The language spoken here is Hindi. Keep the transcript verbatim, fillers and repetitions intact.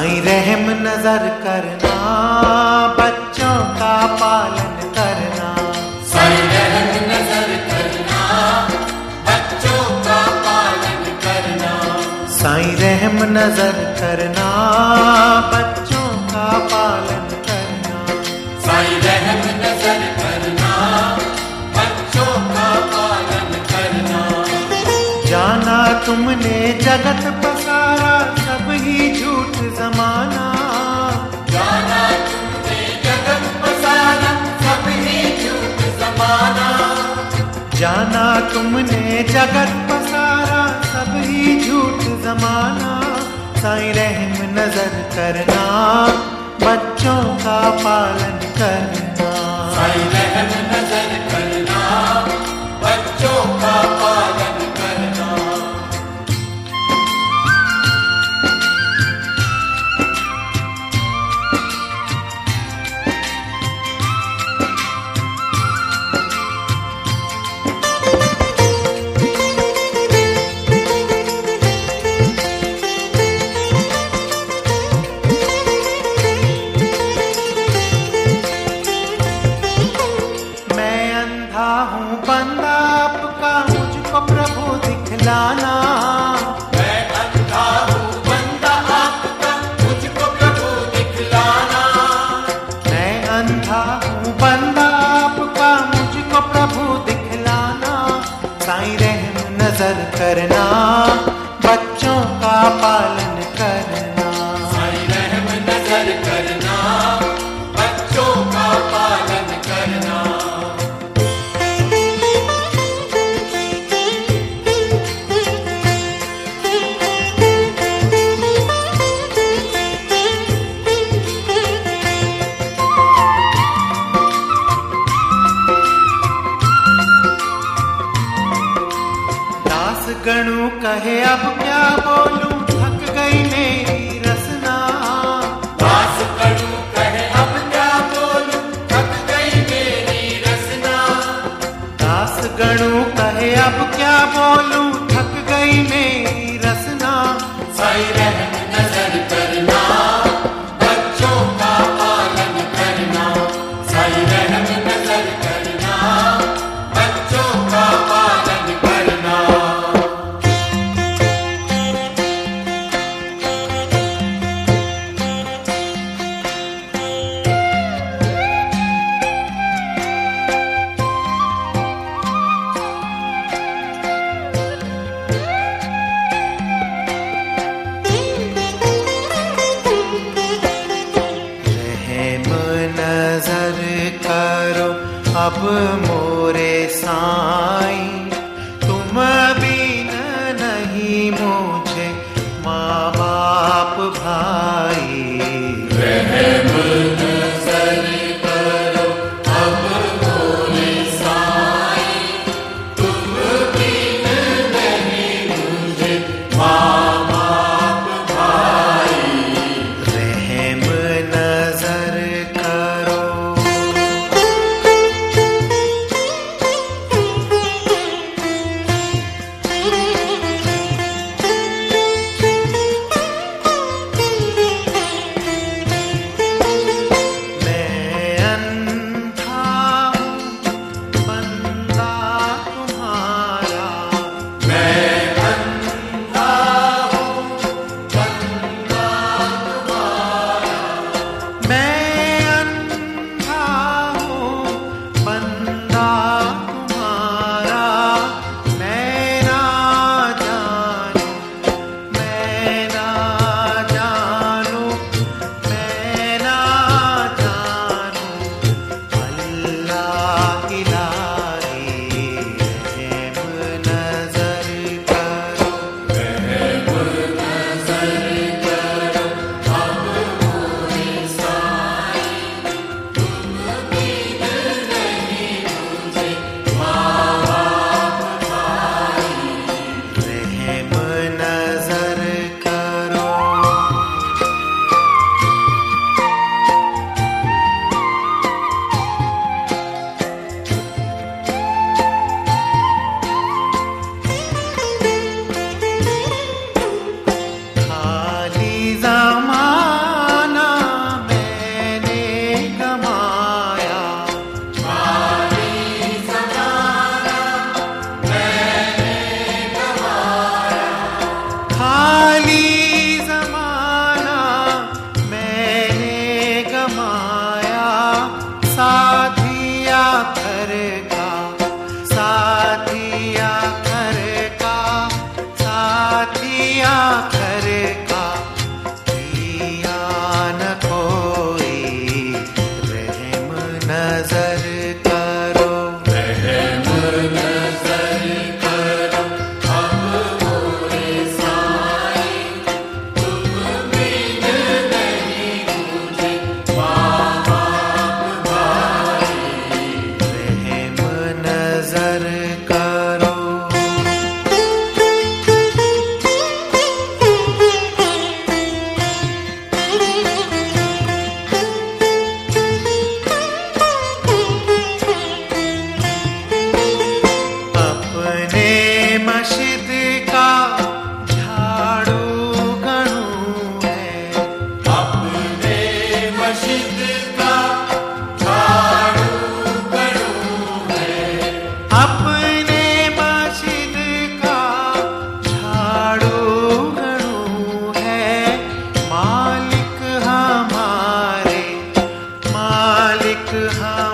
साईं रहम नजर करना, बच्चों का पालन करना। साईं रहम नजर करना, बच्चों का पालन करना। साईं रहम नजर करना, बच्चों का पालन करना। साईं रहम नजर करना, बच्चों का पालन करना। जाना तुमने जगत पसारा, सब ही झूठ जमाना। जाना तुमने जगत पसारा, सब ही झूठ जमाना। जाना तुमने जगत पसारा, सब ही झूठ जमाना। साईं रहम नजर करना, बच्चों का पालन करना। साईं रहम नजर करना, बच्चों का पालन करना। हूँ बंदा आपका, मुझको प्रभु दिखलाना। मैं अंधा हूँ बंदा आपका, मुझको प्रभु दिखलाना। मैं अंधा हूँ बंदा आपका, मुझको प्रभु दिखलाना। साईं रहम नजर करना, बच्चों का पालन करना। साईं रहम नजर करना, बच्चों का पालन करना। गणु कहे अब क्या बोलूं, थक गई मेरी रसना। दास गणु कहे अब क्या बोलूं, थक गई मेरी रसना। दास गणु कहे अब क्या बोलूं, थक गई मेरी रसना। साईं रहम नजर करना, बच्चों का पालन करना। साईं रहम नजर करना, बच्चों का पालन करना। नजर करो अब मोरे साईं, तुम बिन नहीं मुझे माँ बाप भाई। रहम नजर करो अब मोरे साईं, तुम बिन नहीं मुझे माँ बाप भाई। रहम नजर करो। हम